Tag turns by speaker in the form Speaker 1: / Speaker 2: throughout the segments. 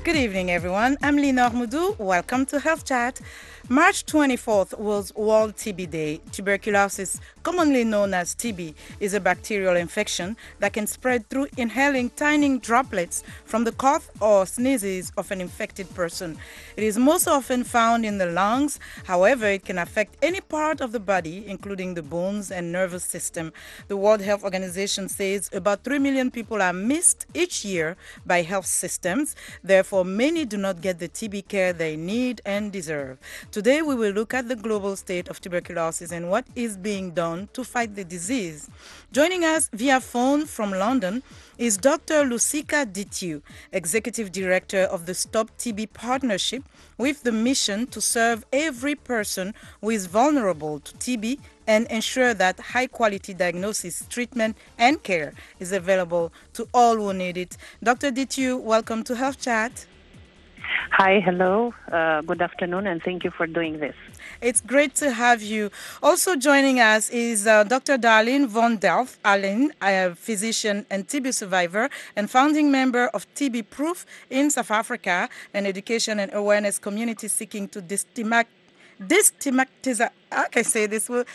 Speaker 1: Good evening, everyone. I'm Linor Moudou. Welcome to Health Chat. March 24th was World TB Day. Tuberculosis, commonly known as TB, is a bacterial infection that can spread through inhaling tiny droplets from the cough or sneezes of an infected person. It is most often found in the lungs. However, it can affect any part of the body, including the bones and nervous system. The World Health Organization says about 3 million people are missed each year by health systems. Therefore, many do not get the TB care they need and deserve. Today, we will look at the global state of tuberculosis and what is being done to fight the disease. Joining us via phone from London is Dr. Lucika Ditiu, Executive Director of the Stop TB Partnership, with the mission to serve every person who is vulnerable to TB and ensure that high-quality diagnosis, treatment, and care is available to all who need it. Dr. Ditiu, welcome to Health Chat.
Speaker 2: Hi, hello, good afternoon, and thank you for doing this.
Speaker 1: It's great to have you. Also joining us is Dr. Darlene von Delft Allen, a physician and TB survivor and founding member of TB Proof in South Africa, an education and awareness community seeking to destigmatize. I can say this word.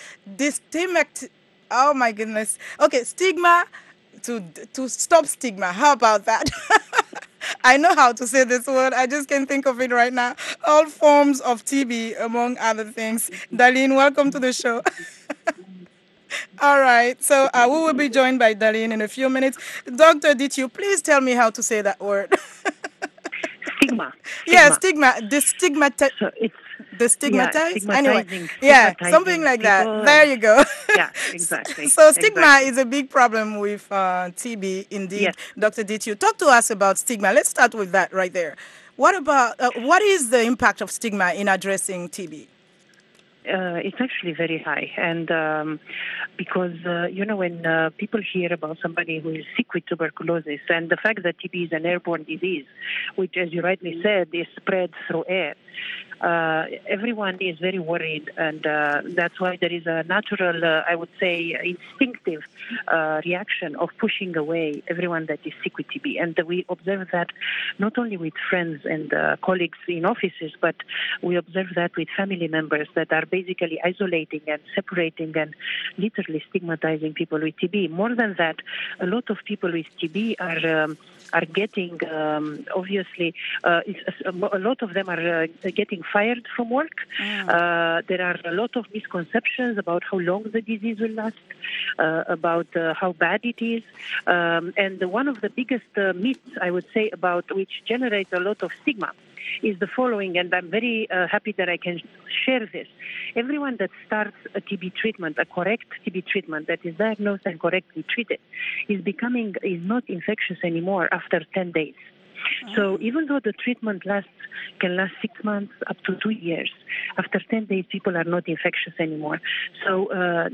Speaker 1: Oh my goodness. Okay, stigma to stop stigma. How about that? I know how to say this word. I just can't think of it right now. All forms of TB, among other things. Darlene, welcome to the show. All right. So we will be joined by Darlene in a few minutes. Dr. Did you please tell me how to say that word?
Speaker 2: Stigma.
Speaker 1: Yeah, stigma.
Speaker 2: So it's
Speaker 1: Destigmatize? Anyway, something like that.
Speaker 2: people.
Speaker 1: There you go.
Speaker 2: Yeah, exactly.
Speaker 1: So stigma is a big problem with TB, indeed.
Speaker 2: Yes.
Speaker 1: Dr. Ditiu, talk to us about stigma. Let's start with that right there. What is the impact of stigma in addressing TB?
Speaker 2: It's actually very high, and because when people hear about somebody who is sick with tuberculosis, and the fact that TB is an airborne disease, which, as you rightly said, is spread through air, everyone is very worried, and that's why there is a natural, I would say, instinctive reaction of pushing away everyone that is sick with TB. And we observe that not only with friends and colleagues in offices, but we observe that with family members that are basically isolating and separating and literally stigmatizing people with TB. More than that, a lot of people with TB are getting, obviously, a lot of them are getting fired from work. There are a lot of misconceptions about how long the disease will last, about how bad it is. And one of the biggest myths, I would say, about which generates a lot of stigma is the following, and I'm very happy that I can share this. Everyone that starts a TB treatment, a correct TB treatment that is diagnosed and correctly treated, is not infectious anymore after 10 days. So even though the treatment can last 6 months up to 2 years, after 10 days people are not infectious anymore. So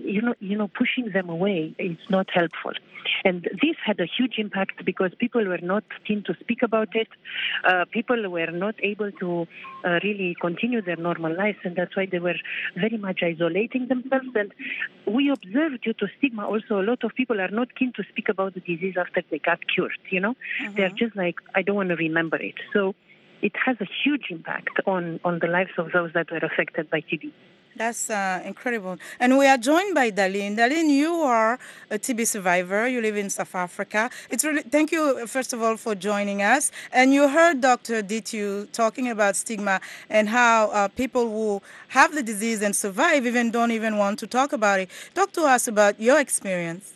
Speaker 2: pushing them away is not helpful. And this had a huge impact because people were not keen to speak about it. People were not able to really continue their normal lives, and that's why they were very much isolating themselves. And we observed, due to stigma, also a lot of people are not keen to speak about the disease after they got cured. They're just like, I don't want to remember it. So it has a huge impact on the lives of those that were affected by TB.
Speaker 1: That's incredible. And we are joined by Darlene. Darlene, you are a TB survivor. You live in South Africa. Thank you, first of all, for joining us. And you heard Dr. Ditiu talking about stigma and how people who have the disease and survive don't even want to talk about it. Talk to us about your experience.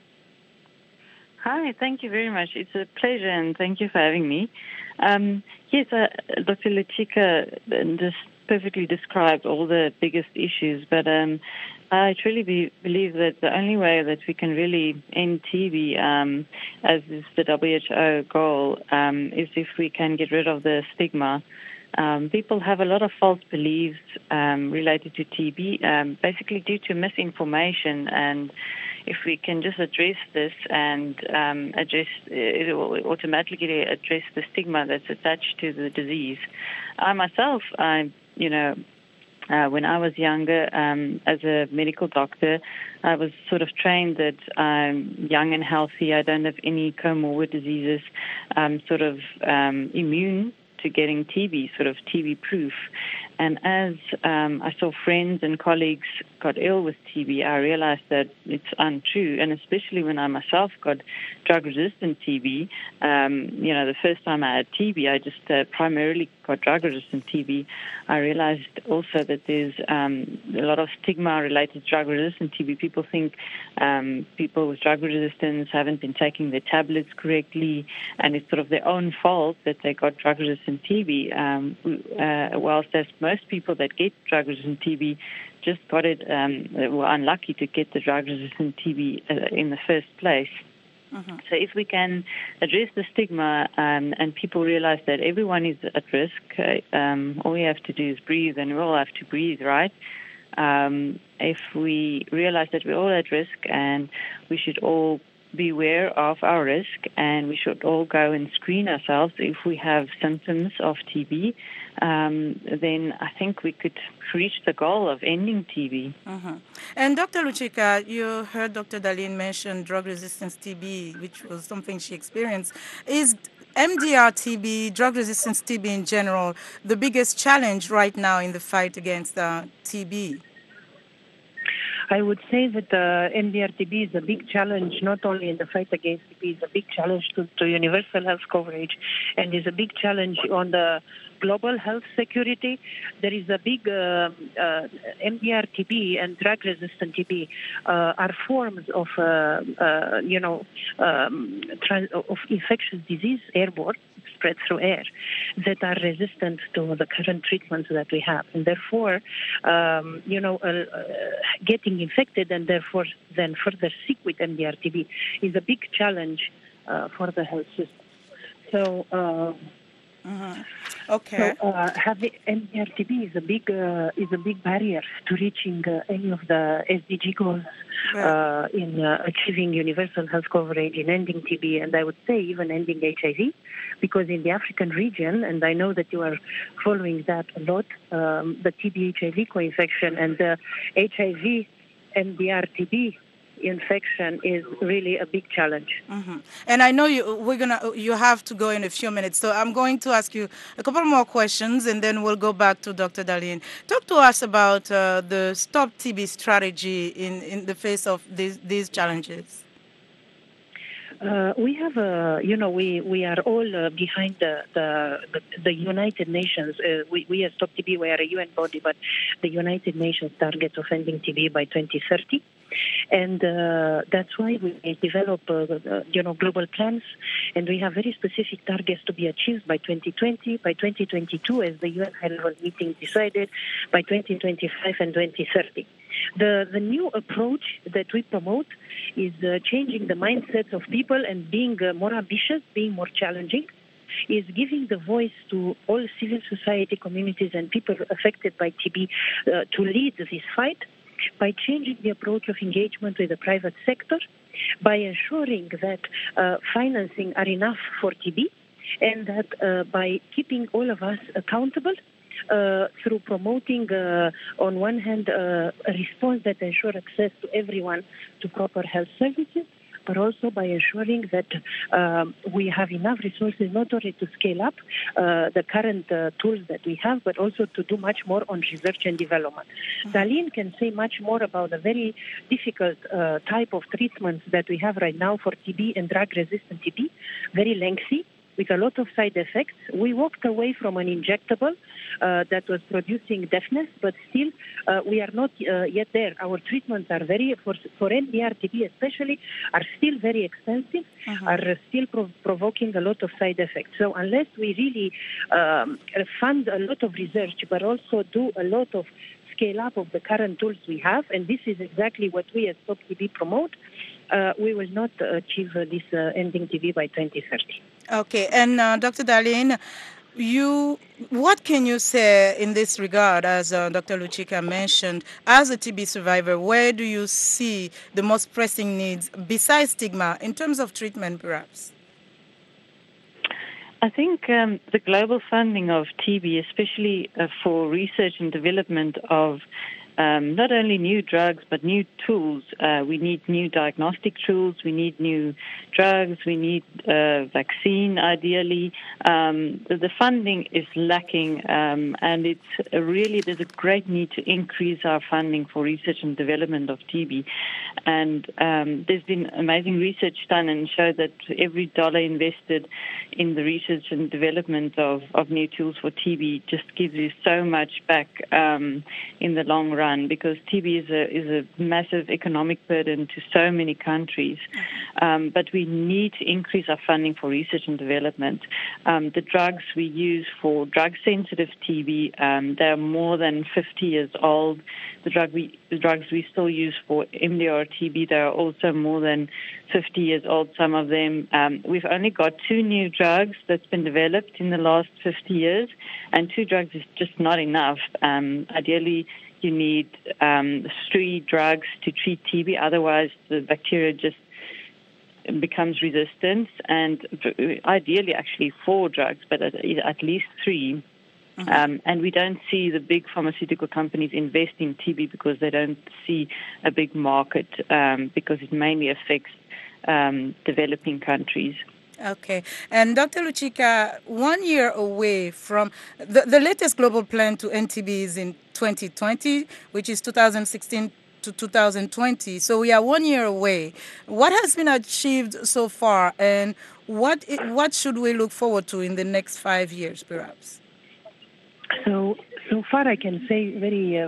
Speaker 3: Hi, thank you very much. It's a pleasure, and thank you for having me. Yes, Dr. Lucika just perfectly described all the biggest issues, but I truly believe that the only way that we can really end TB, as is the WHO goal, is if we can get rid of the stigma. People have a lot of false beliefs related to TB, basically due to misinformation, and if we can just address this and it will automatically address the stigma that's attached to the disease. I myself, when I was younger, as a medical doctor, I was sort of trained that I'm young and healthy. I don't have any comorbid diseases. I'm sort of immune to getting TB, sort of TB proof. And as I saw friends and colleagues got ill with TB, I realized that it's untrue. And especially when I myself got drug-resistant TB, the first time I had TB, I just primarily got drug-resistant TB. I realized also that there's a lot of stigma related to drug-resistant TB. People think people with drug resistance haven't been taking their tablets correctly, and it's sort of their own fault that they got drug-resistant TB, whilst there's most people that get drug-resistant TB just got it, were unlucky to get the drug-resistant TB in the first place. Mm-hmm. So if we can address the stigma and people realize that everyone is at risk, all we have to do is breathe, and we all have to breathe, right? If we realize that we're all at risk and we should all be aware of our risk, and we should all go and screen ourselves if we have symptoms of TB, then I think we could reach the goal of ending TB.
Speaker 1: Mm-hmm. And Dr. Luchika, you heard Dr. Darlene mention drug-resistant TB, which was something she experienced. Is MDR TB, drug-resistant TB in general, the biggest challenge right now in the fight against TB?
Speaker 2: I would say that MDR-TB is a big challenge, not only in the fight against TB, it's a big challenge to universal health coverage, and is a big challenge on the global health security. There is a big MDR-TB and drug-resistant TB are forms of, of infectious disease, airborne, spread through air, that are resistant to the current treatments that we have. And therefore, getting infected and therefore then further sick with MDR-TB is a big challenge for the health system. So,
Speaker 1: okay.
Speaker 2: So having MDR-TB is a big barrier to reaching any of the SDG goals in achieving universal health coverage, in ending TB, and I would say even ending HIV, because in the African region, and I know that you are following that a lot, the TB-HIV co-infection and the HIV MDR-TB infection is really a big challenge.
Speaker 1: Mm-hmm. And I know you have to go in a few minutes, so I'm going to ask you a couple more questions, and then we'll go back to Dr. Darlene. Talk to us about the Stop TB strategy in the face of these challenges.
Speaker 2: We have, we are all behind the United Nations. We as Stop TB, we are a UN body, but the United Nations target of ending TB by 2030. And that's why we develop, global plans, and we have very specific targets to be achieved by 2020, by 2022, as the UN high-level meeting decided, by 2025 and 2030. The new approach that we promote is changing the mindsets of people and being more ambitious, being more challenging, is giving the voice to all civil society communities and people affected by TB to lead this fight, by changing the approach of engagement with the private sector, by ensuring that financing are enough for TB, and that by keeping all of us accountable through promoting, on one hand, a response that ensures access to everyone to proper health services, but also by ensuring that we have enough resources not only to scale up the current tools that we have, but also to do much more on research and development. Darlene can say much more about the very difficult type of treatments that we have right now for TB and drug-resistant TB, very lengthy, with a lot of side effects. We walked away from an injectable that was producing deafness, but still we are not yet there. Our treatments are for MDR-TB especially, are still very expensive, are still provoking a lot of side effects. So unless we really fund a lot of research, but also do a lot of scale up of the current tools we have, and this is exactly what we as Stop TB promote, we will not achieve this ending TB by 2030.
Speaker 1: Okay, and Dr. Darlene, what can you say in this regard, as Dr. Luchika mentioned, as a TB survivor, where do you see the most pressing needs besides stigma in terms of treatment, perhaps?
Speaker 3: I think the global funding of TB, especially for research and development of not only new drugs, but new tools. We need new diagnostic tools. We need new drugs. We need vaccine, ideally. The funding is lacking, and it's there's a great need to increase our funding for research and development of TB. And there's been amazing research done and showed that every dollar invested in the research and development of new tools for TB just gives you so much back in the long run, because TB is a massive economic burden to so many countries. But we need to increase our funding for research and development. The drugs we use for drug-sensitive TB, they're more than 50 years old. The drugs we still use for MDR TB, they're also more than 50 years old, some of them. We've only got 2 new drugs that's been developed in the last 50 years, and 2 drugs is just not enough. Ideally, you need 3 drugs to treat TB, otherwise the bacteria just becomes resistant, and ideally actually 4 drugs, but at least 3. And we don't see the big pharmaceutical companies invest in TB because they don't see a big market, because it mainly affects developing countries.
Speaker 1: Okay. And Dr. Luchika, 1 year away from the latest global plan to end TB is in 2020, which is 2016 to 2020. So we are 1 year away. What has been achieved so far, and what should we look forward to in the next 5 years, perhaps?
Speaker 2: So far, I can say very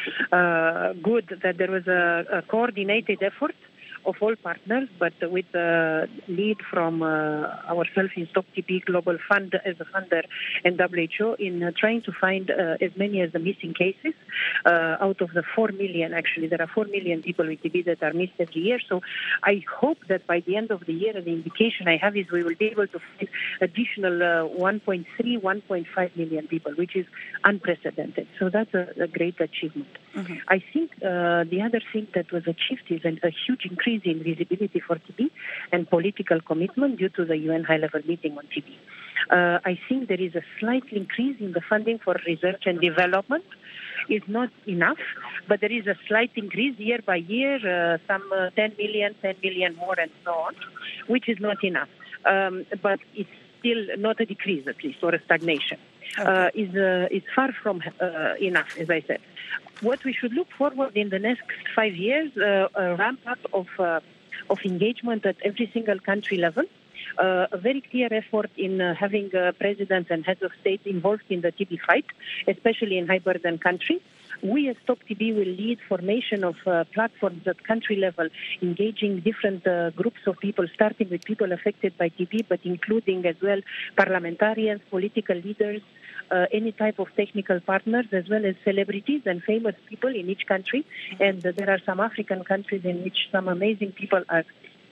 Speaker 2: good that there was a coordinated effort of all partners, but with the lead from ourselves in Stop TB Global Fund as a funder and WHO in trying to find as many as the missing cases out of the 4 million. Actually, there are 4 million people with TB that are missed every year. So I hope that by the end of the year, the indication I have is we will be able to find additional 1.3, 1.5 million people, which is unprecedented. So that's a great achievement. Mm-hmm. I think the other thing that was achieved is a huge increase in visibility for TB and political commitment due to the UN high-level meeting on TB. I think there is a slight increase in the funding for research and development. It's not enough, but there is a slight increase year by year, some 10 million more and so on, which is not enough. But it's still not a decrease, at least, or a stagnation. Okay. It's far from enough, as I said. What we should look forward in the next 5 years, a ramp up of engagement at every single country level, a very clear effort in having presidents and heads of state involved in the TB fight, especially in high-burden countries. We at Stop TB will lead formation of platforms at country level, engaging different groups of people, starting with people affected by TB, but including as well parliamentarians, political leaders, any type of technical partners, as well as celebrities and famous people in each country. And there are some African countries in which some amazing people are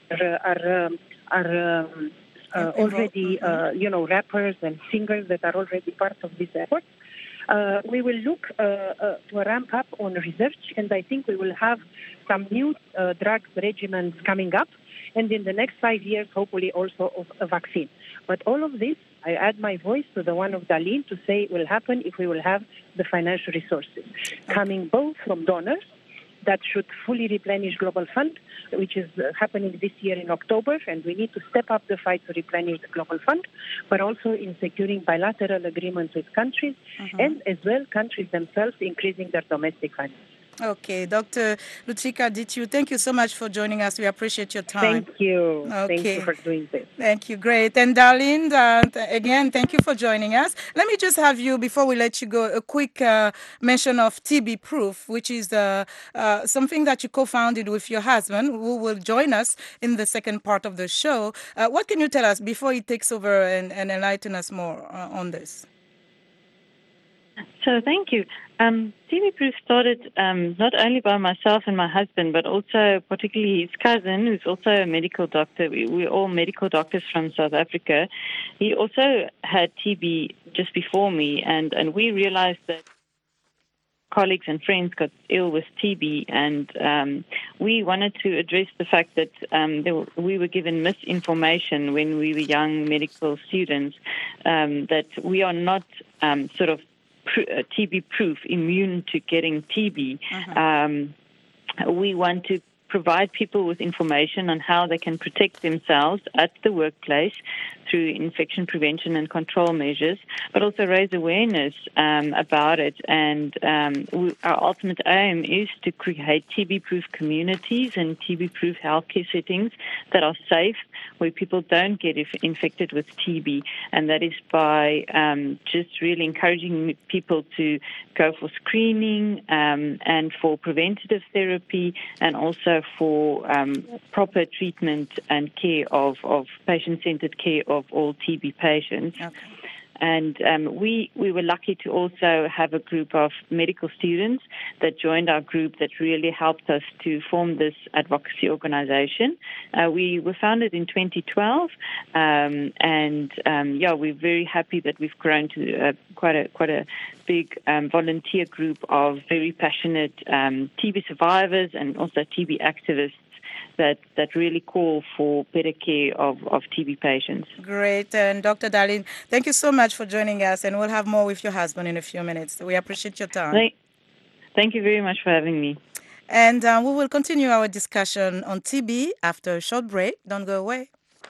Speaker 2: already, rappers and singers that are already part of this effort. We will look to a ramp up on research, and I think we will have some new drug regimens coming up, and in the next 5 years, hopefully also a vaccine. But all of this, I add my voice to the one of Darlene to say it will happen if we will have the financial resources coming both from donors that should fully replenish Global Fund, which is happening this year in October, and we need to step up the fight to replenish the Global Fund, but also in securing bilateral agreements with countries, and as well countries themselves increasing their domestic finance.
Speaker 1: Okay, Dr. Luchika Ditiu, thank you so much for joining us. We appreciate your time.
Speaker 2: Thank you.
Speaker 1: Okay.
Speaker 2: Thank you for doing this.
Speaker 1: Thank you. Great. And Darlene, again, thank you for joining us. Let me just have you, before we let you go, a quick mention of TB Proof, which is something that you co-founded with your husband, who will join us in the second part of the show. What can you tell us before he takes over and enlighten us more on this?
Speaker 3: So thank you. TB Proof started not only by myself and my husband, but also particularly his cousin, who's also a medical doctor. We're all medical doctors from South Africa. He also had TB just before me, and we realized that colleagues and friends got ill with TB, and we wanted to address the fact that we were given misinformation when we were young medical students, that we are not sort of TB-proof, immune to getting TB. We want to provide people with information on how they can protect themselves at the workplace through infection prevention and control measures, but also raise awareness about it. And our ultimate aim is to create TB-proof communities and TB-proof healthcare settings that are safe, where people don't get infected with TB. And that is by just really encouraging people to go for screening and for preventative therapy, and also for proper treatment and care of patient-centered care of all TB patients. Okay. And we were lucky to also have a group of medical students that joined our group that really helped us to form this advocacy organization. We were founded in 2012, we're very happy that we've grown to quite a big volunteer group of very passionate TB survivors and also TB activists that really call for better care of TB patients.
Speaker 1: Great. And Dr. Darlene, thank you so much for joining us, and we'll have more with your husband in a few minutes. We appreciate your time.
Speaker 3: Thank you very much for having me.
Speaker 1: And we will continue our discussion on TB after a short break. Don't go away.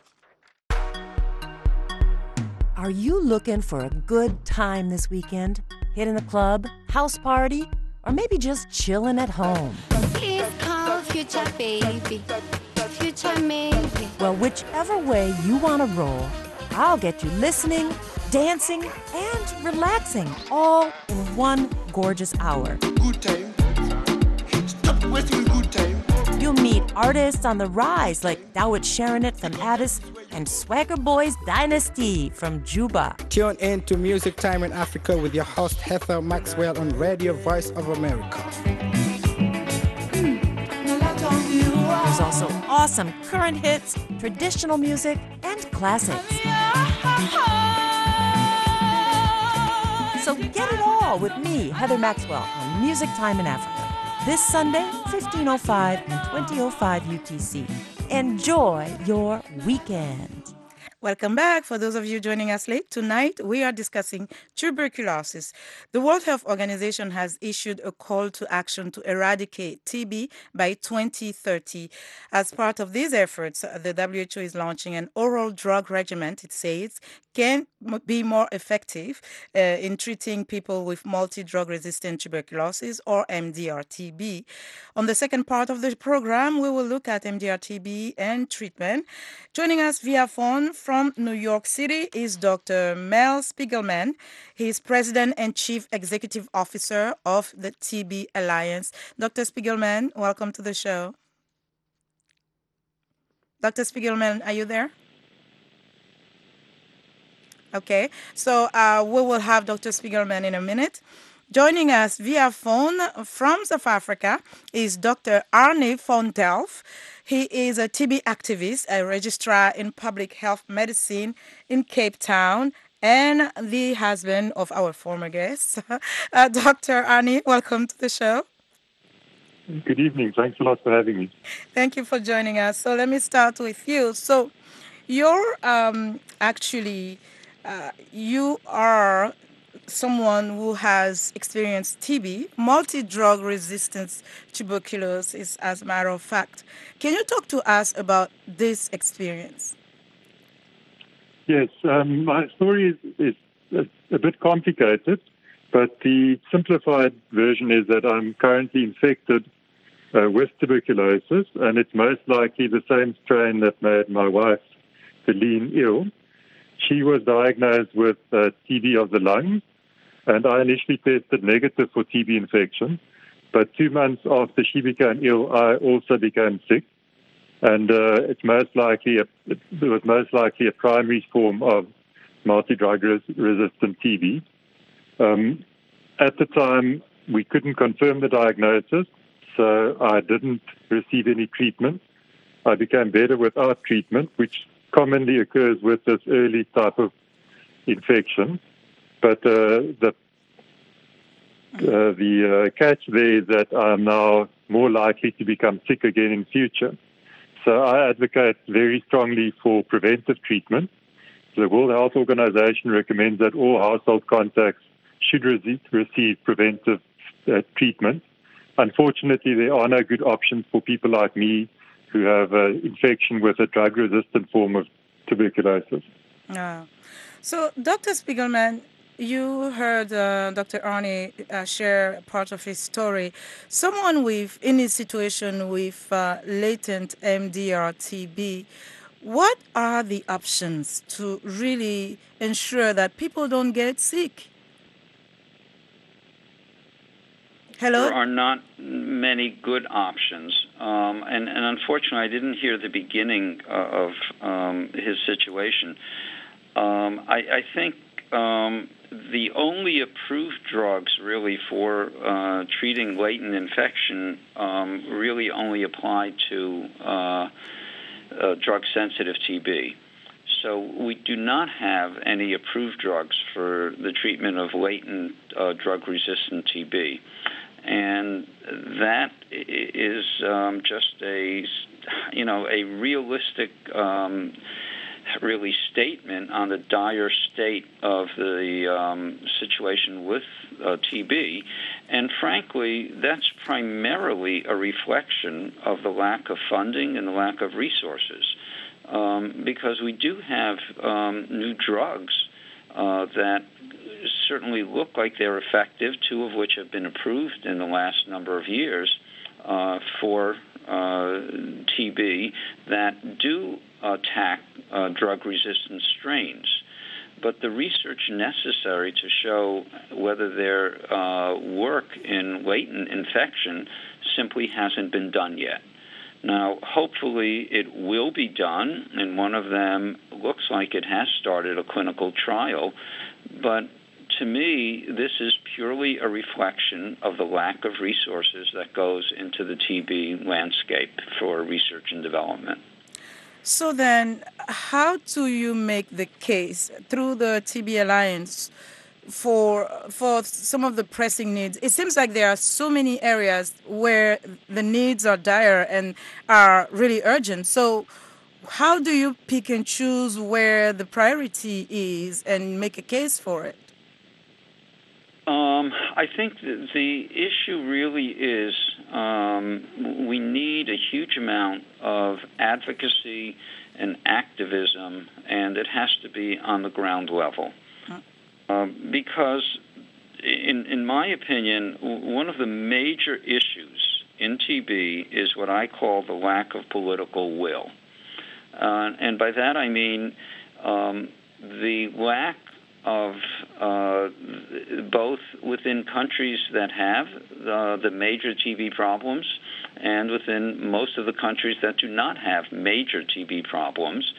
Speaker 4: Are you looking for a good time this weekend? Hitting the club, house party, or maybe just chilling at home?
Speaker 5: Please call Future Baby, Future Maybe.
Speaker 4: Well, whichever way you want to roll, I'll get you listening, dancing, and relaxing all in one gorgeous hour.
Speaker 6: Good time. Stop wasting good time.
Speaker 4: You'll meet artists on the rise like Dawit Sharonit from Addis and Swagger Boys Dynasty from Juba.
Speaker 7: Tune in to Music Time in Africa with your host Heather Maxwell on Radio Voice of America.
Speaker 4: There's also awesome current hits, traditional music, and classics. So get it all with me, Heather Maxwell, on Music Time in Africa. This Sunday, 15:05 and 20:05 UTC. Enjoy your weekend.
Speaker 1: Welcome back. For those of you joining us late, tonight we are discussing tuberculosis. The World Health Organization has issued a call to action to eradicate TB by 2030. As part of these efforts, the WHO is launching an oral drug regimen, it says, can be more effective in treating people with multi-drug resistant tuberculosis or MDR-TB. On the second part of the program, we will look at MDR-TB and treatment. Joining us via phone from New York City is Dr. Mel Spiegelman. He is President and Chief Executive Officer of the TB Alliance. Dr. Spiegelman, welcome to the show. Dr. Spiegelman, are you there? Okay, so we will have Dr. Spiegelman in a minute. Joining us via phone from South Africa is Dr. Arnie van Delft. He is a TB activist, a registrar in public health medicine in Cape Town, and the husband of our former guest. Dr. Arnie, welcome to the show.
Speaker 8: Good evening. Thanks a lot for having me.
Speaker 1: Thank you for joining us. So let me start with you. So you're you are someone who has experienced TB, multi-drug resistance tuberculosis, as a matter of fact. Can you talk to us about this experience?
Speaker 8: Yes, my story is a bit complicated, but the simplified version is that I'm currently infected with tuberculosis, and it's most likely the same strain that made my wife, Celine, ill. She was diagnosed with TB of the lungs, and I initially tested negative for TB infection. But 2 months after she became ill, I also became sick, and it was most likely a primary form of multi-drug resistant TB. At the time, we couldn't confirm the diagnosis, so I didn't receive any treatment. I became better without treatment, which commonly occurs with this early type of infection. But the catch there is that I'm now more likely to become sick again in future. So I advocate very strongly for preventive treatment. The World Health Organization recommends that all household contacts should receive preventive treatment. Unfortunately, there are no good options for people like me who have an infection with a drug-resistant form of tuberculosis.
Speaker 1: So, Dr. Spiegelman, you heard Dr. Arnie share part of his story. Someone in his situation with latent MDR TB, what are the options to really ensure that people don't get sick? Hello?
Speaker 9: There are not many good options. And unfortunately, I didn't hear the beginning of his situation. I think the only approved drugs really for treating latent infection really only apply to drug-sensitive TB. So we do not have any approved drugs for the treatment of latent drug-resistant TB. And that is just a realistic really statement on the dire state of the situation with TB. And frankly, that's primarily a reflection of the lack of funding and the lack of resources. Because we do have new drugs that certainly look like they're effective, two of which have been approved in the last number of years for TB that do attack drug-resistant strains. But the research necessary to show whether their work in latent infection simply hasn't been done yet. Now, hopefully it will be done, and one of them looks like it has started a clinical trial, but to me, this is purely a reflection of the lack of resources that goes into the TB landscape for research and development.
Speaker 1: So then, how do you make the case through the TB Alliance for some of the pressing needs? It seems like there are so many areas where the needs are dire and are really urgent. So how do you pick and choose where the priority is and make a case for it?
Speaker 9: I think the issue really is we need a huge amount of advocacy and activism, and it has to be on the ground level. Because, in my opinion, one of the major issues in TB is what I call the lack of political will. And by that I mean the lack of both within countries that have the major TB problems and within most of the countries that do not have major TB problems.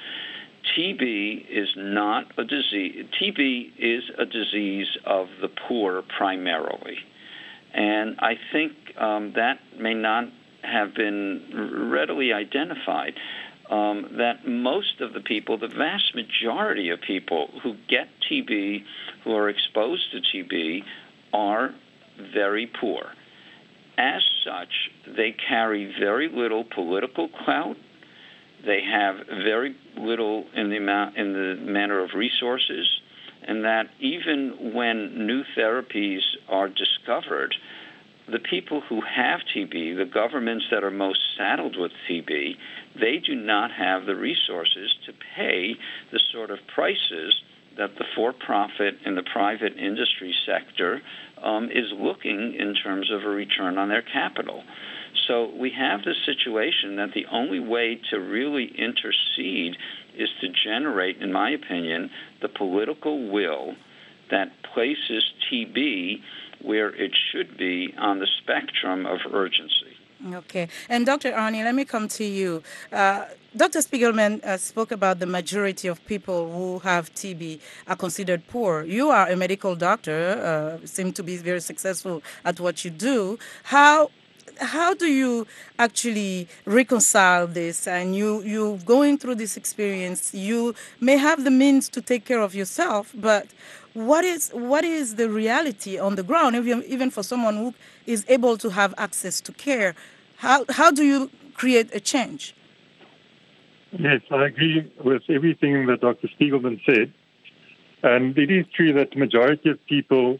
Speaker 9: TB is not a disease. TB is a disease of the poor primarily. And I think that may not have been readily identified. That most of the people, the vast majority of people who get TB, who are exposed to TB, are very poor. As such, they carry very little political clout. They have very little in the manner of resources, and that even when new therapies are discovered, the people who have TB, the governments that are most saddled with TB, they do not have the resources to pay the sort of prices that the for-profit and the private industry sector is looking in terms of a return on their capital. So we have this situation that the only way to really intercede is to generate, in my opinion, the political will that places TB where it should be on the spectrum of urgency.
Speaker 1: Okay. And Dr. Arnie, let me come to you. Dr. Spiegelman spoke about the majority of people who have TB are considered poor. You are a medical doctor, seem to be very successful at what you do. How do you actually reconcile this? And you going through this experience, you may have the means to take care of yourself, but what is the reality on the ground, even for someone who is able to have access to care? How do you create a change?
Speaker 8: Yes, I agree with everything that Dr. Spiegelman said. And it is true that the majority of people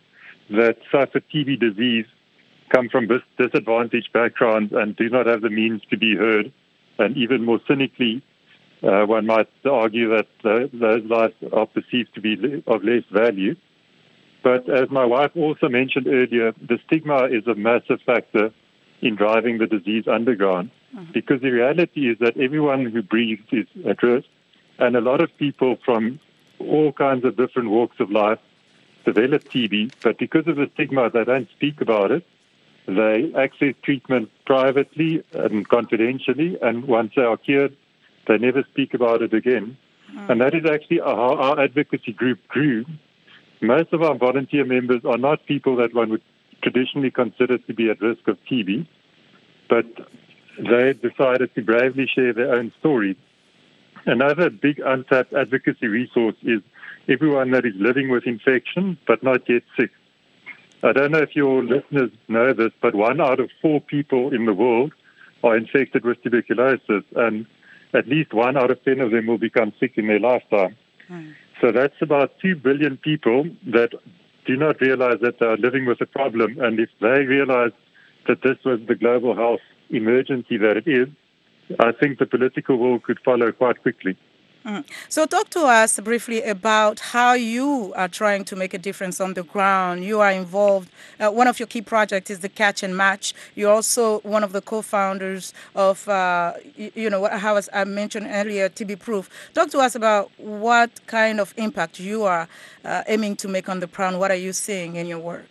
Speaker 8: that suffer TB disease come from disadvantaged backgrounds and do not have the means to be heard. And even more cynically, one might argue that those lives are perceived to be of less value. But as my wife also mentioned earlier, the stigma is a massive factor in driving the disease underground, because the reality is that everyone who breathes is at risk, and a lot of people from all kinds of different walks of life develop TB, but because of the stigma, they don't speak about it. They access treatment privately and confidentially, and once they are cured, they never speak about it again. And that is actually how our advocacy group grew. Most of our volunteer members are not people that one would traditionally consider to be at risk of TB, but they decided to bravely share their own stories. Another big untapped advocacy resource is everyone that is living with infection but not yet sick. I don't know if your listeners know this, but 1 out of 4 people in the world are infected with tuberculosis, and at least 1 out of 10 of them will become sick in their lifetime. So that's about 2 billion people that do not realize that they are living with a problem. And if they realize that this was the global health emergency that it is, I think the political will could follow quite quickly.
Speaker 1: So talk to us briefly about how you are trying to make a difference on the ground. You are involved. One of your key projects is the Catch and Match. You're also one of the co-founders of, how I mentioned earlier, TB Proof. Talk to us about what kind of impact you are aiming to make on the ground. What are you seeing in your work?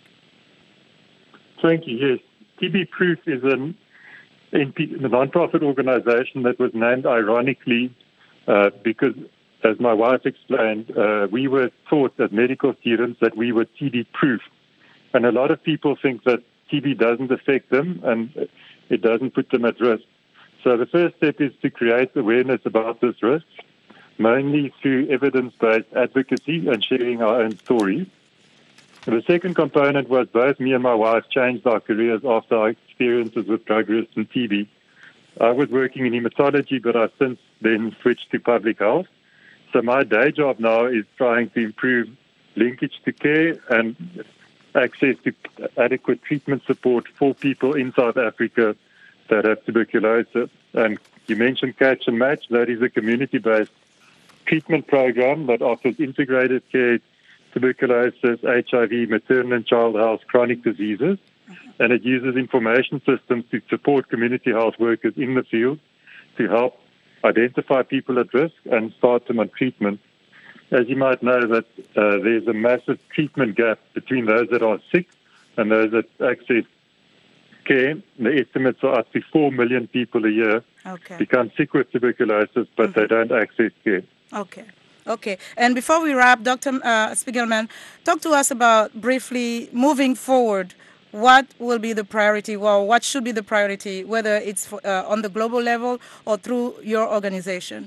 Speaker 8: Thank you. Yes, TB Proof is a non-profit organization that was named ironically because, as my wife explained, we were taught as medical students that we were TB proof. And a lot of people think that TB doesn't affect them and it doesn't put them at risk. So the first step is to create awareness about this risk, mainly through evidence-based advocacy and sharing our own stories. And the second component was both me and my wife changed our careers after our experiences with drug-resistant TB. I was working in hematology, but I've since then switched to public health. So my day job now is trying to improve linkage to care and access to adequate treatment support for people in South Africa that have tuberculosis. And you mentioned Catch and Match. That is a community-based treatment program that offers integrated care, tuberculosis, HIV, maternal and child health, chronic diseases. And it uses information systems to support community health workers in the field to help identify people at risk and start them on treatment. As you might know, that there's a massive treatment gap between those that are sick and those that access care. The estimates are up to 4 million people a year become sick with tuberculosis, but they don't access care.
Speaker 1: Okay. And before we wrap, Dr. Spiegelman, talk to us about briefly moving forward. What will be the priority? Well, what should be the priority, whether it's on the global level or through your organization?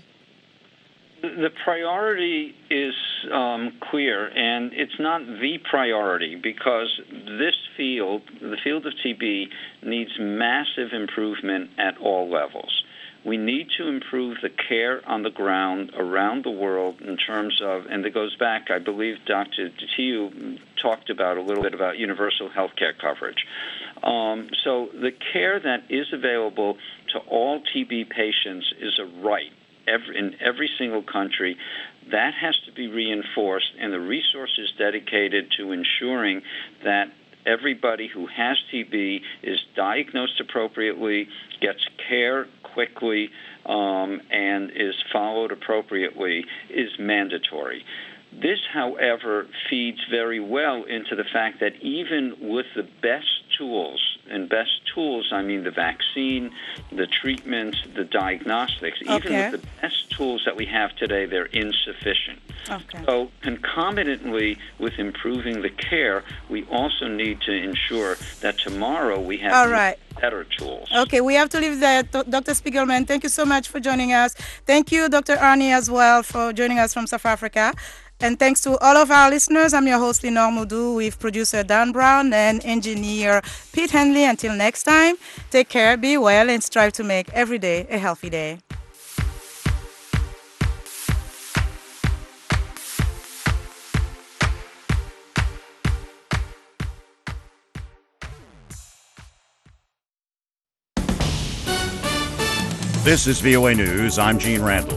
Speaker 9: The priority is clear, and it's not the priority because this field, the field of TB, needs massive improvement at all levels. We need to improve the care on the ground around the world in terms of, and it goes back, I believe Dr. Ditiu talked about a little bit about universal health care coverage. So the care that is available to all TB patients is a right in every single country. That has to be reinforced, and the resources dedicated to ensuring that everybody who has TB is diagnosed appropriately, gets care quickly, and is followed appropriately is mandatory. This, however, feeds very well into the fact that even with the best tools, and best tools, I mean the vaccine, the treatment, the diagnostics, even with the best tools that we have today, they're insufficient. So concomitantly with improving the care, we also need to ensure that tomorrow we have better tools.
Speaker 1: Okay, we have to leave there. Dr. Spiegelman, thank you so much for joining us. Thank you, Dr. Arnie, as well, for joining us from South Africa. And thanks to all of our listeners. I'm your host, Lenore Moudou, with producer Dan Brown and engineer Pete Henley. Until next time, take care, be well, and strive to make every day a healthy day.
Speaker 10: This is VOA News. I'm Gene Randall.